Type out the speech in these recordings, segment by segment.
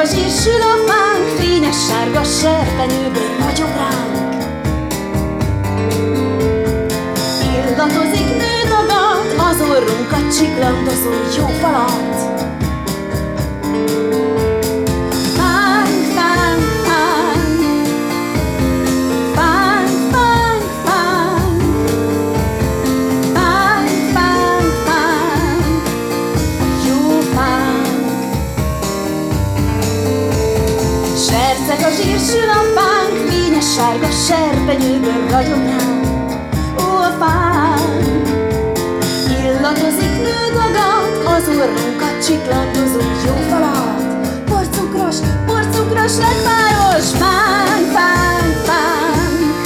a zsír, sül a fánk, fényes sárga serpenyőből ragyog ránk. Illatozik nődagat, az orrunkat csiklandozó jó falat. Fánk, fánk, fánk, fánk, fánk, fánk, fánk, fánk, fánk, a jó fánk. Serceg a zsír, sül a fánk, fényes sárga serpenyőből ragyog ránk. Ó, a fánk, illatozik nődagat, az orrunkat csiklandozó jó falat. Porcukros lekváros, fánk, fánk, fánk,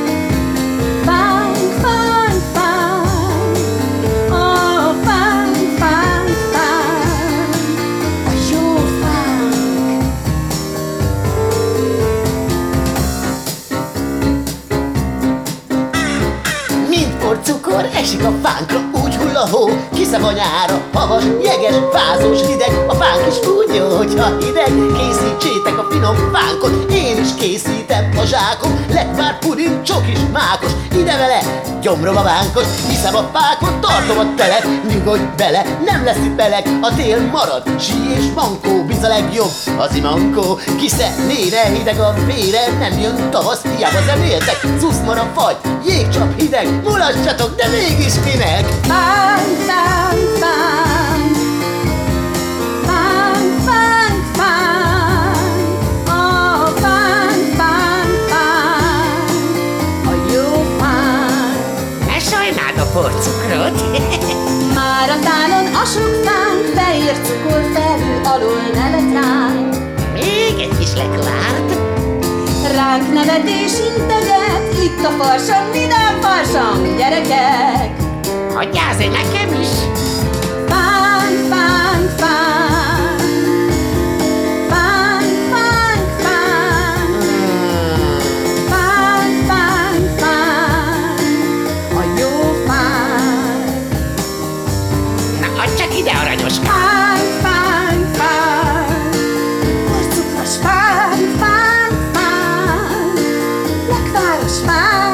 fánk, fánk, fánk, ó, fánk, fánk, fánk, a jó fánk. Mint porcukor esik a fánkra, úgy hull a hó, kiszab a nyára, havas, jeges, fázós, hideg. A fánk is úgy jó, hogyha hideg. Készítsétek a finom fánkot, én is készítem a zsákot. Lekvár, puding, csokis, mákos, ide vele, gyomrom a vánkot. Hiszem a fákot, tartom a telet, nyugodj bele, nem lesz itt meleg. A tél marad, sí és mankó, biz a legjobb az imankó. Kiszennéne hideg a vére, nem jön tavasz, hiába zenéltek. Szuszmar a fagy, jégcsap hideg, mulassatok, de mégis minek? Fánk, fánk, fánk, fánk, fánk, fánk, ó, fánk, fánk, fánk, a jó fánk. Ne sajnáld a porcukrot! Már a tálon a sok fánk, fehér cukor felül alul nevet ránk. Még egy kis lekvárt! Ránk nevet és integet, itt a farsang, vidám farsang, gyerekek! Hagyjázz nekem is! Fánk, fánk, fánk, fánk, fánk, fánk, fánk, fánk, fánk, a jó fánk. Na, add csak ide, aranyoska! Fánk, fánk, fánk, porcukros fánk, fánk, fánk, lekváros fánk.